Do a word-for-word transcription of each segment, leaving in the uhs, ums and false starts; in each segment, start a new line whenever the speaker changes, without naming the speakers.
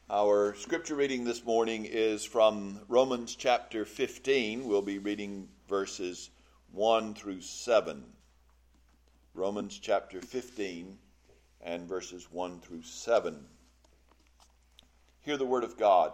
Our scripture reading this morning is from Romans chapter fifteen. We'll be reading verses one through seven. Romans chapter fifteen and verses one through seven. Hear the word of God.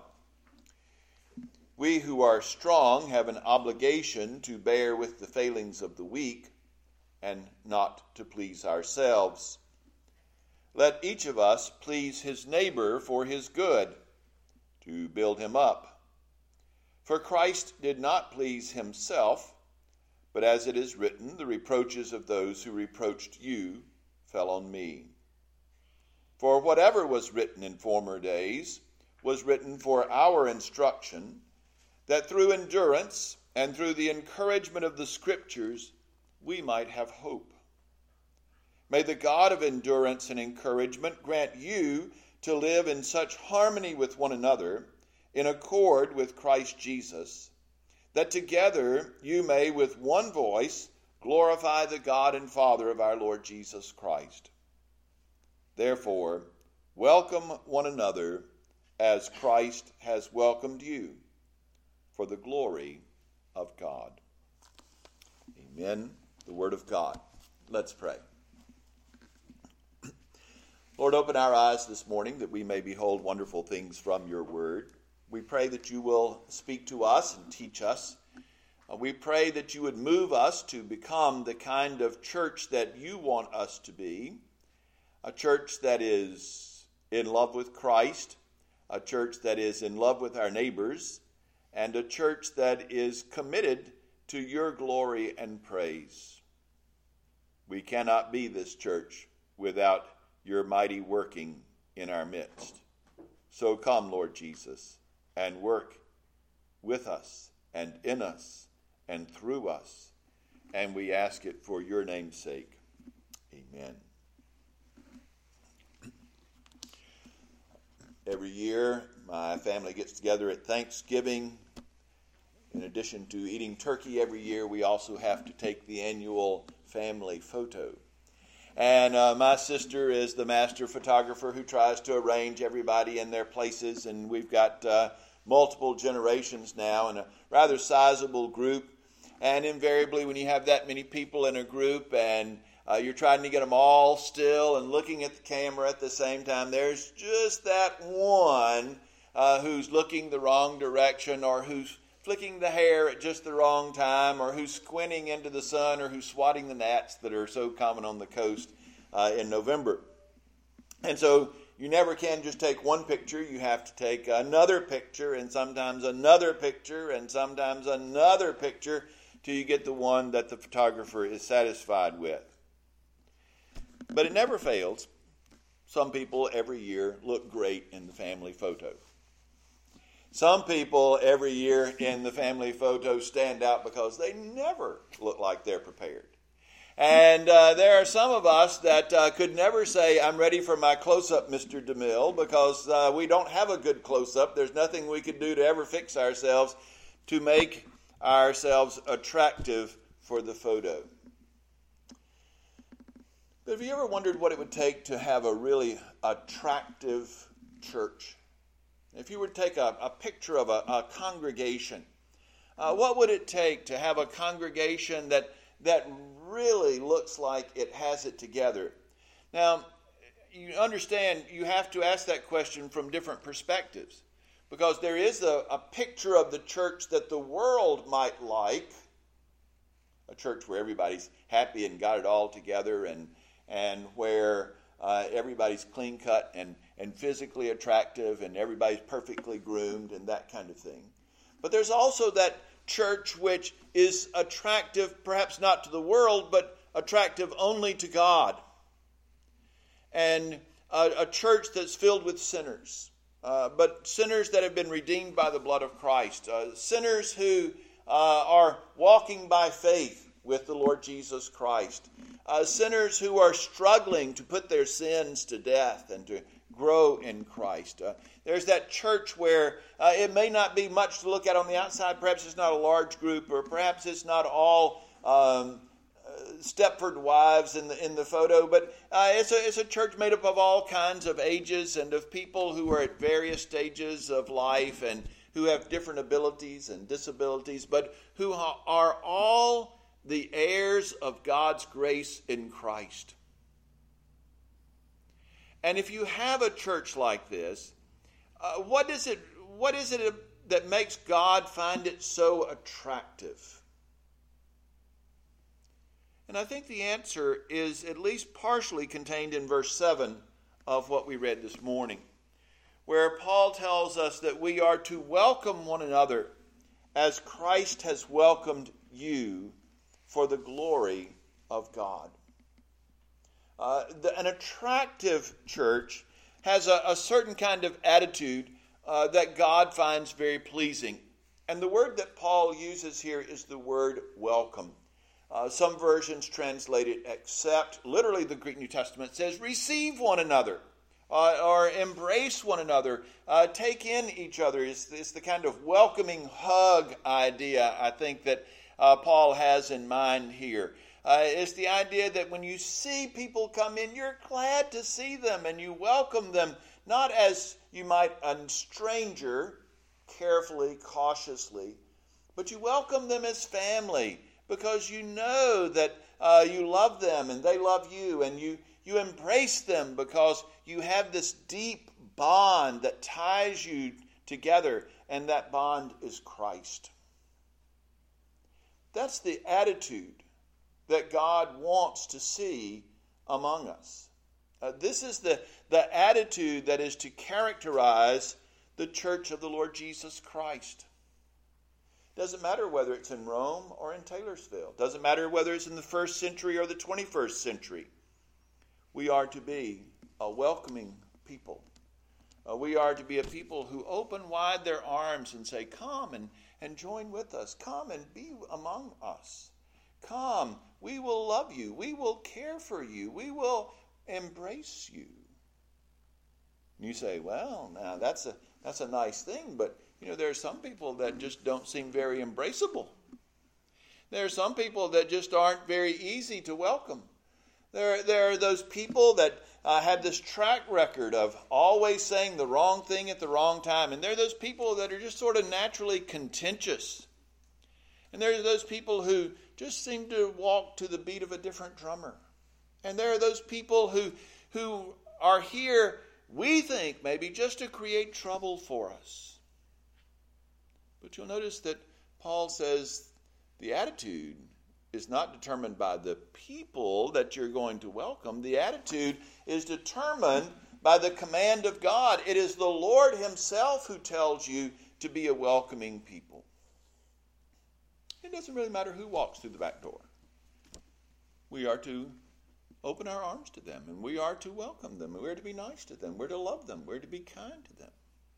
We who are strong have an obligation to bear with the failings of the weak and not to please ourselves. Let each of us please his neighbor for his good, to build him up. For Christ did not please himself, but as it is written, the reproaches of those who reproached you fell on me. For whatever was written in former days was written for our instruction, that through endurance and through the encouragement of the Scriptures we might have hope. May the God of endurance and encouragement grant you to live in such harmony with one another, in accord with Christ Jesus, that together you may with one voice glorify the God and Father of our Lord Jesus Christ. Therefore, welcome one another as Christ has welcomed you, for the glory of God. Amen. The word of God. Let's pray. Lord, open our eyes this morning that we may behold wonderful things from your word. We pray that you will speak to us and teach us. Uh, we pray that you would move us to become the kind of church that you want us to be, a church that is in love with Christ, a church that is in love with our neighbors, and a church that is committed to your glory and praise. We cannot be this church without your mighty working in our midst. So come, Lord Jesus, and work with us and in us and through us. And we ask it for your name's sake. Amen. Every year, my family gets together at Thanksgiving. In addition to eating turkey every year, we also have to take the annual family photo. And uh, my sister is the master photographer who tries to arrange everybody in their places. And we've got uh, multiple generations now and a rather sizable group. And invariably, when you have that many people in a group and uh, you're trying to get them all still and looking at the camera at the same time, there's just that one uh, who's looking the wrong direction, or who's flicking the hair at just the wrong time, or who's squinting into the sun, or who's swatting the gnats that are so common on the coast uh, in November. And so you never can just take one picture. You have to take another picture, and sometimes another picture, and sometimes another picture, till you get the one that the photographer is satisfied with. But it never fails. Some people every year look great in the family photo. Some people every year in the family photo stand out because they never look like they're prepared. And uh, there are some of us that uh, could never say, I'm ready for my close-up, Mister DeMille, because uh, we don't have a good close-up. There's nothing we could do to ever fix ourselves to make ourselves attractive for the photo. But have you ever wondered what it would take to have a really attractive church? If you were to take a, a picture of a, a congregation, uh, what would it take to have a congregation that that really looks like it has it together? Now, you understand you have to ask that question from different perspectives, because there is a, a picture of the church that the world might like, a church where everybody's happy and got it all together, and and where uh, everybody's clean cut and and physically attractive, and everybody's perfectly groomed, and that kind of thing. But there's also that church which is attractive, perhaps not to the world, but attractive only to God. And a, a church that's filled with sinners, uh, but sinners that have been redeemed by the blood of Christ. Uh, sinners who uh, are walking by faith with the Lord Jesus Christ. Uh, sinners who are struggling to put their sins to death and to grow in Christ. Uh, there's that church where uh, it may not be much to look at on the outside. Perhaps it's not a large group, or perhaps it's not all um, uh, Stepford wives in the in the photo, but uh, it's a it's a church made up of all kinds of ages and of people who are at various stages of life and who have different abilities and disabilities, but who are all the heirs of God's grace in Christ. And if you have a church like this, uh, what is it? What is it that makes God find it so attractive? And I think the answer is at least partially contained in verse seven of what we read this morning, where Paul tells us that we are to welcome one another as Christ has welcomed you for the glory of God. Uh, the, an attractive church has a, a certain kind of attitude uh, that God finds very pleasing. And the word that Paul uses here is the word welcome. Uh, some versions translate it accept. Literally, the Greek New Testament says receive one another uh, or embrace one another. Uh, take in each other. It's, it's the kind of welcoming hug idea, I think, that uh, Paul has in mind here. Uh, it's the idea that when you see people come in, you're glad to see them and you welcome them, not as you might a stranger, carefully, cautiously, but you welcome them as family, because you know that uh, you love them and they love you, and you, you embrace them because you have this deep bond that ties you together, and that bond is Christ. That's the attitude that God wants to see among us. Uh, this is the, the attitude that is to characterize the church of the Lord Jesus Christ. Doesn't matter whether it's in Rome or in Taylorsville. Doesn't matter whether it's in the first century or the twenty-first century. We are to be a welcoming people. Uh, we are to be a people who open wide their arms and say, come and, and join with us. Come and be among us. Come, we will love you. We will care for you. We will embrace you. And you say, well, now that's a that's a nice thing, but you know, there are some people that just don't seem very embraceable. There are some people that just aren't very easy to welcome. There, there are those people that uh, have this track record of always saying the wrong thing at the wrong time. And there are those people that are just sort of naturally contentious. And there are those people who just seem to walk to the beat of a different drummer. And there are those people who, who are here, we think, maybe just to create trouble for us. But you'll notice that Paul says the attitude is not determined by the people that you're going to welcome. The attitude is determined by the command of God. It is the Lord himself who tells you to be a welcoming people. It doesn't really matter who walks through the back door. We are to open our arms to them, and we are to welcome them, and we're to be nice to them, we're to love them, we're to be kind to them.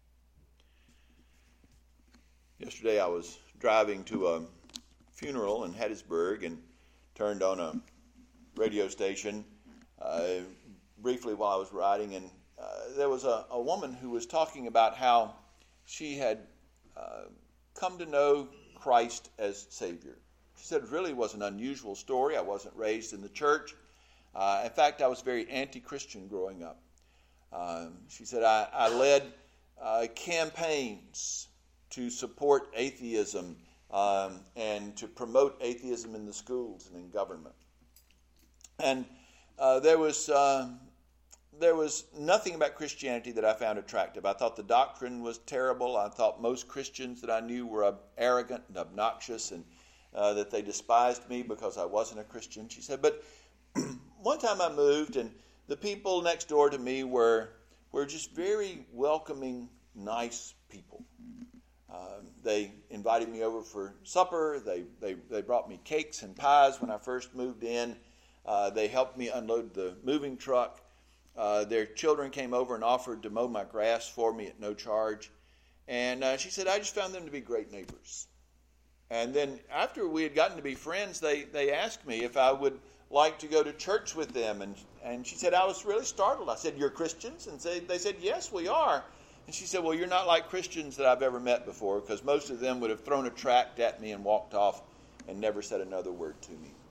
Yesterday I was driving to a funeral in Hattiesburg and turned on a radio station uh, briefly while I was riding, and uh, there was a, a woman who was talking about how she had uh, come to know Christ as Savior. She said it really was an unusual story. I wasn't raised in the church. Uh, in fact, I was very anti-Christian growing up. Um, she said I, I led uh, campaigns to support atheism um, and to promote atheism in the schools and in government. And uh, there was uh, there was nothing about Christianity that I found attractive. I thought the doctrine was terrible. I thought most Christians that I knew were arrogant and obnoxious, and uh, that they despised me because I wasn't a Christian. She said, but one time I moved, and the people next door to me were were just very welcoming, nice people. Uh, they invited me over for supper. They, they they brought me cakes and pies when I first moved in. Uh, they helped me unload the moving truck. Uh, their children came over and offered to mow my grass for me at no charge. And uh, she said, I just found them to be great neighbors. And then after we had gotten to be friends, they, they asked me if I would like to go to church with them. And, and she said, I was really startled. I said, you're Christians? And they, they said, yes, we are. And she said, well, you're not like Christians that I've ever met before, because most of them would have thrown a tract at me and walked off and never said another word to me.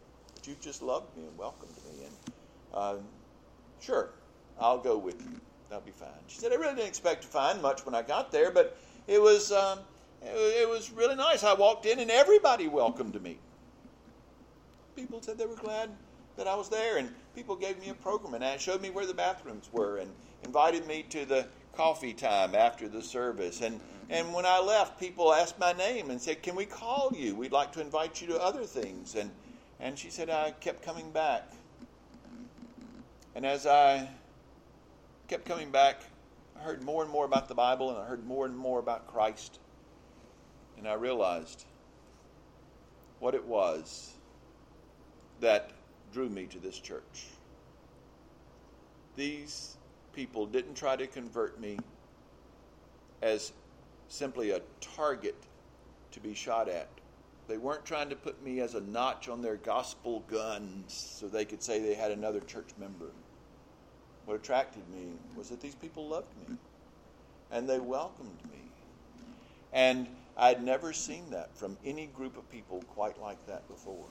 that you've just loved me and welcomed me. And uh, sure, I'll go with you. That'll be fine. She said, I really didn't expect to find much when I got there, but it was um, it was really nice. I walked in and everybody welcomed me. People said they were glad that I was there, and people gave me a program and showed me where the bathrooms were and invited me to the coffee time after the service. And, and when I left, people asked my name and said, can we call you? We'd like to invite you to other things. And, and she said, I kept coming back. And as I kept coming back, I heard more and more about the Bible, and I heard more and more about Christ. And I realized what it was that drew me to this church. These people didn't try to convert me as simply a target to be shot at. They weren't trying to put me as a notch on their gospel guns so they could say they had another church member. What attracted me was that these people loved me and they welcomed me. And I'd never seen that from any group of people quite like that before.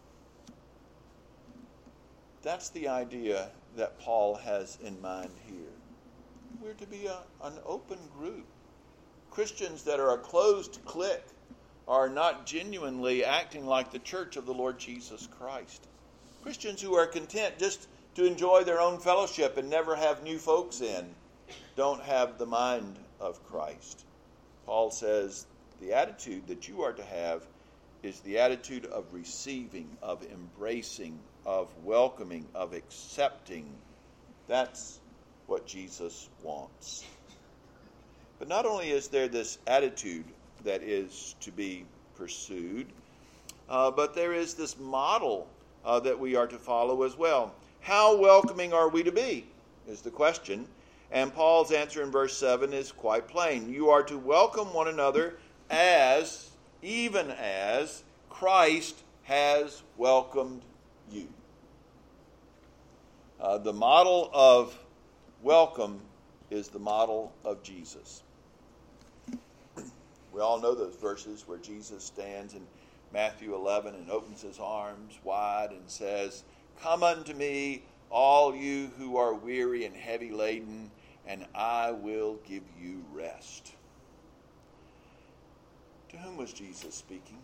That's the idea that Paul has in mind here. We're to be a, an open group. Christians that are a closed clique are not genuinely acting like the church of the Lord Jesus Christ. Christians who are content just to enjoy their own fellowship and never have new folks in don't have the mind of Christ. Paul says the attitude that you are to have is the attitude of receiving, of embracing, of welcoming, of accepting. That's what Jesus wants. But not only is there this attitude that is to be pursued, uh, but there is this model uh, that we are to follow as well. How welcoming are we to be, is the question. And Paul's answer in verse seven is quite plain. You are to welcome one another as, even as, Christ has welcomed you. Uh, the model of welcome is the model of Jesus. We all know those verses where Jesus stands in Matthew eleven and opens his arms wide and says, come unto me, all you who are weary and heavy laden, and I will give you rest. To whom was Jesus speaking?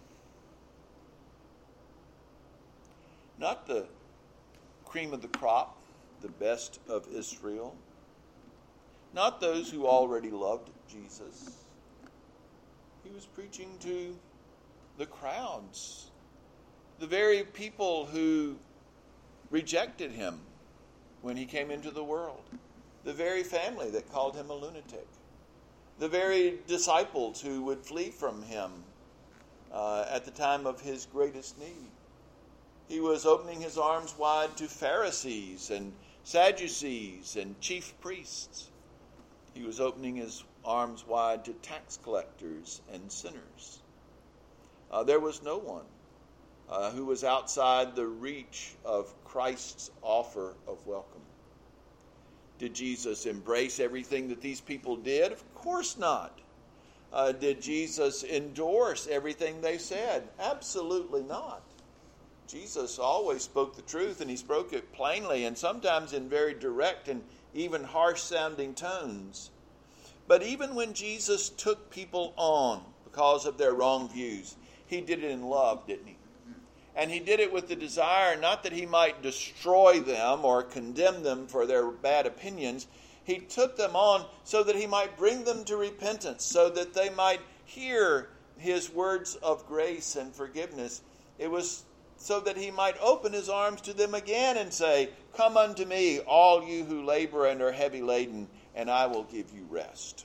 Not the cream of the crop, the best of Israel. Not those who already loved Jesus. He was preaching to the crowds, the very people who rejected him when he came into the world, the very family that called him a lunatic, the very disciples who would flee from him uh, at the time of his greatest need. He was opening his arms wide to Pharisees and Sadducees and chief priests. He was opening his arms wide to tax collectors and sinners. Uh, there was no one uh, who was outside the reach of Christ's offer of welcome. Did Jesus embrace everything that these people did? Of course not. Uh, did Jesus endorse everything they said? Absolutely not. Jesus always spoke the truth, and he spoke it plainly, and sometimes in very direct and even harsh-sounding tones. But even when Jesus took people on because of their wrong views, he did it in love, didn't he? And he did it with the desire not that he might destroy them or condemn them for their bad opinions. He took them on so that he might bring them to repentance, so that they might hear his words of grace and forgiveness. It was so that he might open his arms to them again and say, come unto me, all you who labor and are heavy laden, and I will give you rest.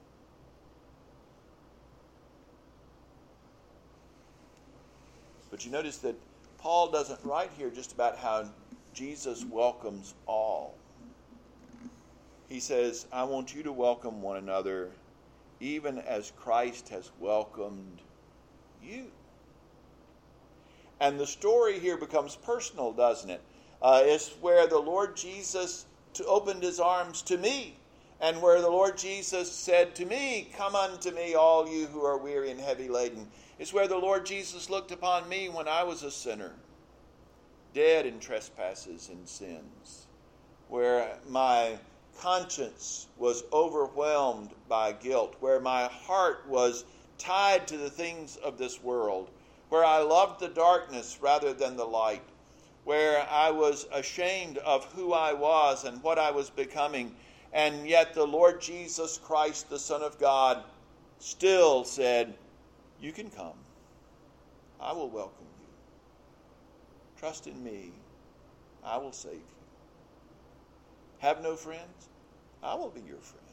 But you notice that Paul doesn't write here just about how Jesus welcomes all. He says, I want you to welcome one another even as Christ has welcomed you. And the story here becomes personal, doesn't it? Uh, it's where the Lord Jesus to opened his arms to me, and where the Lord Jesus said to me, come unto me, all you who are weary and heavy laden. It's where the Lord Jesus looked upon me when I was a sinner dead in trespasses and sins, where my conscience was overwhelmed by guilt, where my heart was tied to the things of this world, where I loved the darkness rather than the light, where I was ashamed of who I was and what I was becoming, and yet the Lord Jesus Christ, the Son of God, still said, "You can come. I will welcome you. Trust in me. I will save you. Have no friends? I will be your friend."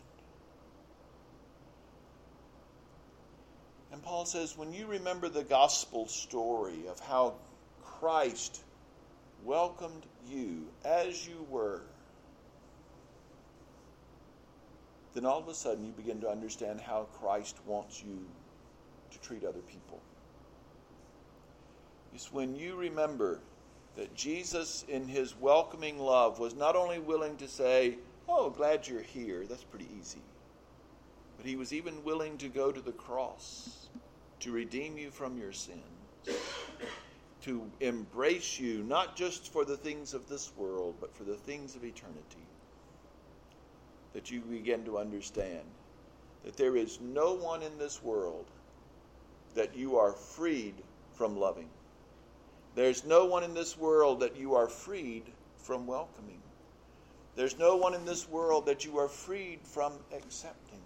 And Paul says, when you remember the gospel story of how Christ welcomed you as you were, then all of a sudden you begin to understand how Christ wants you to treat other people. It's when you remember that Jesus, in his welcoming love, was not only willing to say, "Oh, glad you're here," that's pretty easy, but he was even willing to go to the cross to redeem you from your sins, to embrace you not just for the things of this world, but for the things of eternity. That you begin to understand that there is no one in this world that you are freed from loving. There's no one in this world that you are freed from welcoming. There's no one in this world that you are freed from accepting.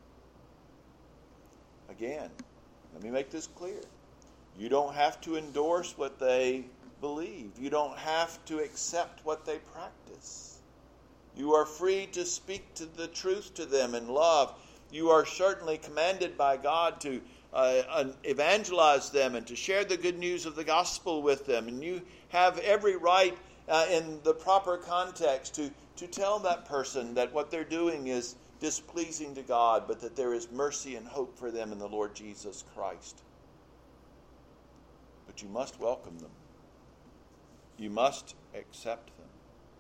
Again, let me make this clear. You don't have to endorse what they believe. You don't have to accept what they practice. You are free to speak to the truth to them in love. You are certainly commanded by God to uh, evangelize them and to share the good news of the gospel with them. And you have every right uh, in the proper context to, to tell that person that what they're doing is displeasing to God, but that there is mercy and hope for them in the Lord Jesus Christ. But you must welcome them. You must accept them.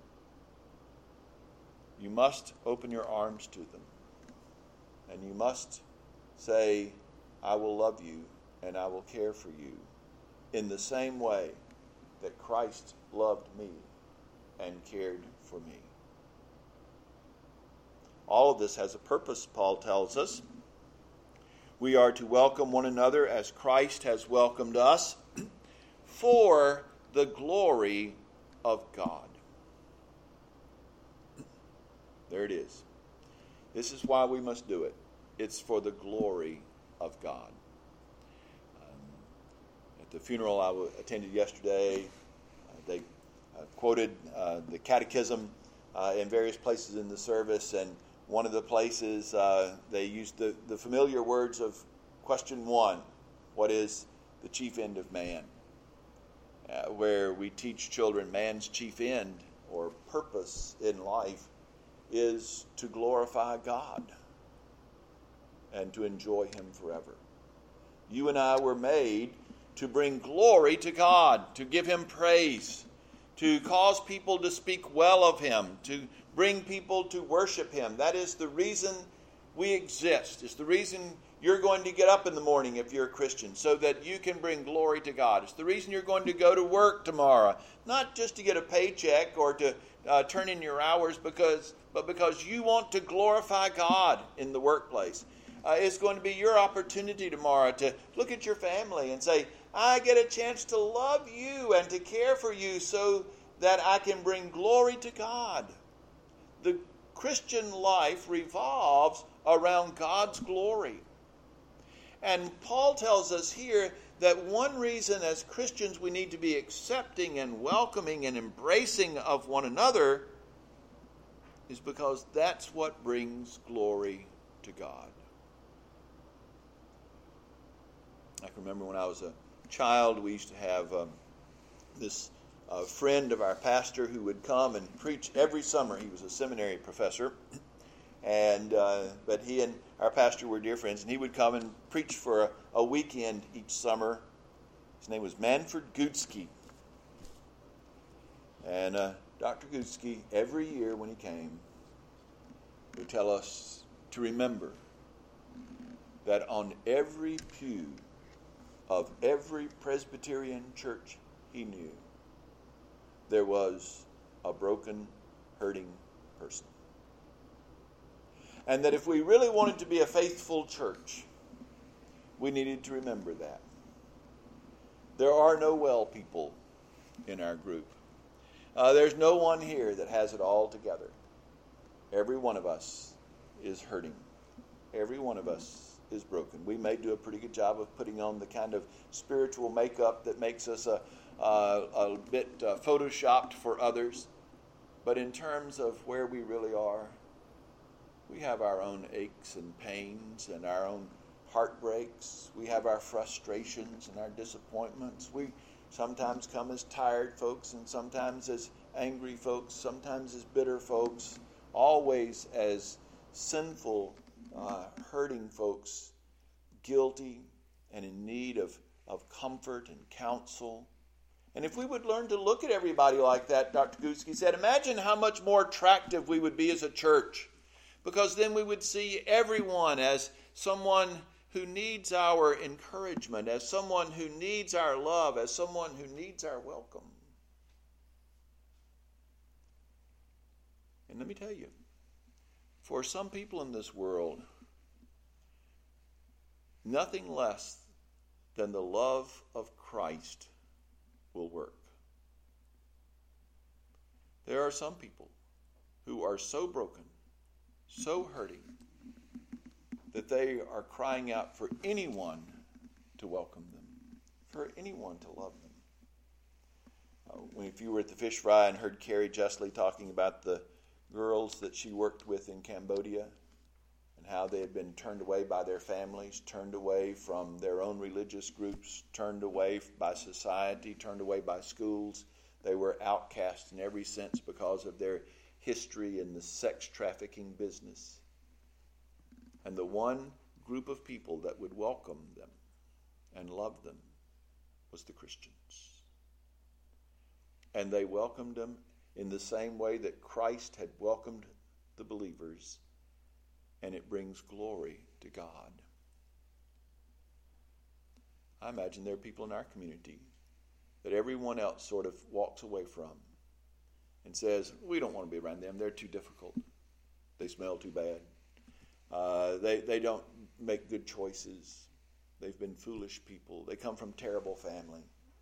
You must open your arms to them. And you must say, "I will love you and I will care for you in the same way that Christ loved me and cared for me." All of this has a purpose, Paul tells us. We are to welcome one another as Christ has welcomed us for the glory of God. There it is. This is why we must do it. It's for the glory of God. Um, at the funeral I attended yesterday, uh, they uh, quoted uh, the catechism uh, in various places in the service, and one of the places uh, they used the, the familiar words of question one: what is the chief end of man? Uh, where we teach children man's chief end or purpose in life is to glorify God and to enjoy him forever. You and I were made to bring glory to God, to give him praise, to cause people to speak well of him, to bring people to worship him. That is the reason we exist. It's the reason you're going to get up in the morning if you're a Christian, so that you can bring glory to God. It's the reason you're going to go to work tomorrow, not just to get a paycheck or to uh, turn in your hours, because, but because you want to glorify God in the workplace. Uh, it's going to be your opportunity tomorrow to look at your family and say, "I get a chance to love you and to care for you so that I can bring glory to God." The Christian life revolves around God's glory. And Paul tells us here that one reason as Christians we need to be accepting and welcoming and embracing of one another is because that's what brings glory to God. I can remember when I was a child, we used to have um, this uh, friend of our pastor who would come and preach every summer. He was a seminary professor, and uh, but he and our pastor were dear friends, and he would come and preach for a, a weekend each summer. His name was Manfred Gutsky. And uh, Doctor Gutsky, every year when he came, would tell us to remember that on every pew of every Presbyterian church he knew, there was a broken, hurting person. And that if we really wanted to be a faithful church, we needed to remember that. There are no well people in our group. Uh, there's no one here that has it all together. Every one of us is hurting. Every one of us is broken. We may do a pretty good job of putting on the kind of spiritual makeup that makes us a, a, a bit uh, photoshopped for others. But in terms of where we really are, we have our own aches and pains and our own heartbreaks. We have our frustrations and our disappointments. We sometimes come as tired folks and sometimes as angry folks, sometimes as bitter folks, always as sinful, uh, hurting folks, guilty and in need of, of comfort and counsel. And if we would learn to look at everybody like that, Doctor Guski said, imagine how much more attractive we would be as a church, because then we would see everyone as someone who needs our encouragement, as someone who needs our love, as someone who needs our welcome. And let me tell you, for some people in this world, nothing less than the love of Christ will work. There are some people who are so broken, so hurting, that they are crying out for anyone to welcome them, for anyone to love them. Uh, if you were at the fish fry and heard Carrie Justly talking about the girls that she worked with in Cambodia and how they had been turned away by their families, turned away from their own religious groups, turned away by society, turned away by schools. They were outcast in every sense because of their history in the sex trafficking business. And the one group of people that would welcome them and love them was the Christians. And they welcomed them in the same way that Christ had welcomed the believers, and it brings glory to God. I imagine there are people in our community that everyone else sort of walks away from and says, we don't want to be around them, they're too difficult, they smell too bad. Uh, they, they don't make good choices. They've been foolish people. They come from terrible family.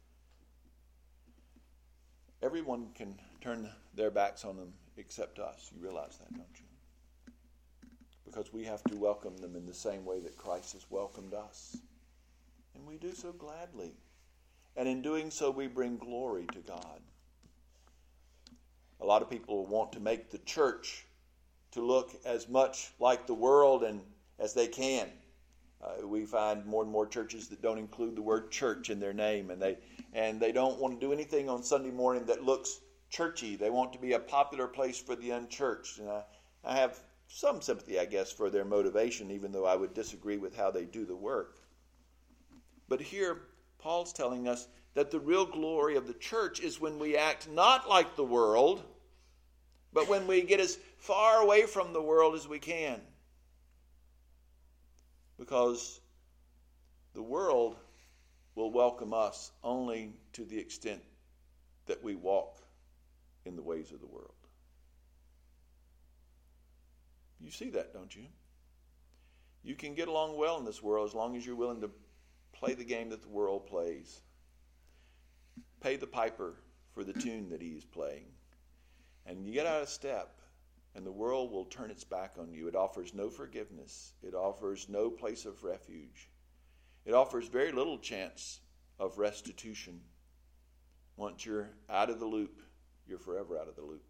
Everyone can turn their backs on them except us. You realize that, don't you? Because we have to welcome them in the same way that Christ has welcomed us. And we do so gladly. And in doing so, we bring glory to God. A lot of people want to make the church to look as much like the world and as they can. Uh, we find more and more churches that don't include the word church in their name, and they and they don't want to do anything on Sunday morning that looks churchy. They want to be a popular place for the unchurched. And I, I have some sympathy, I guess, for their motivation, even though I would disagree with how they do the work. But here, Paul's telling us that the real glory of the church is when we act not like the world, but when we get as far away from the world as we can. Because the world will welcome us only to the extent that we walk in the ways of the world. You see that, don't you? You can get along well in this world as long as you're willing to play the game that the world plays. Pay the piper for the tune that he is playing. And you get out of step, and the world will turn its back on you. It offers no forgiveness. It offers no place of refuge. It offers very little chance of restitution. Once you're out of the loop, you're forever out of the loop.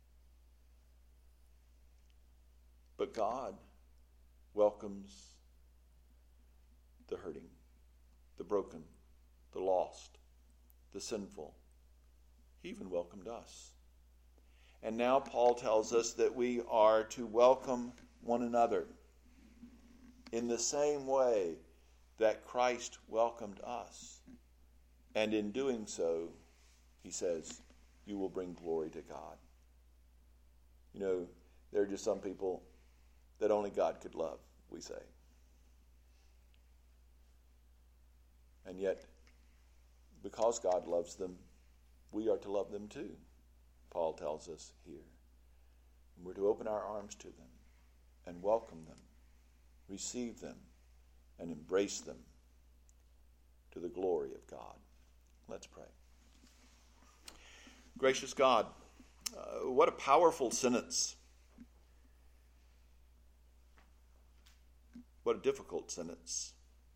But God welcomes the hurting, the broken, the lost, the sinful. He even welcomed us. And now Paul tells us that we are to welcome one another in the same way that Christ welcomed us. And in doing so, he says, you will bring glory to God. You know, there are just some people that only God could love, we say. And yet, because God loves them, we are to love them too, Paul tells us here. And we're to open our arms to them and welcome them, receive them, and embrace them to the glory of God. Let's pray. Gracious God, uh, what a powerful sentence. What a difficult sentence.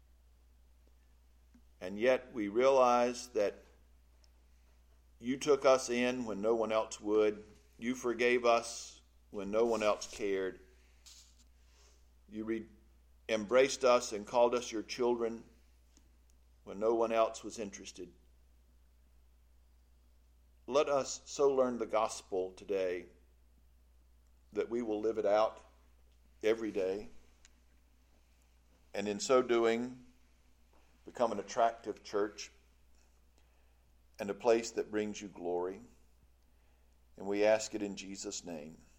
And yet we realize that you took us in when no one else would. You forgave us when no one else cared. You re- embraced us and called us your children when no one else was interested. Let us so learn the gospel today that we will live it out every day, and in so doing, become an attractive church and a place that brings you glory. And we ask it in Jesus' name.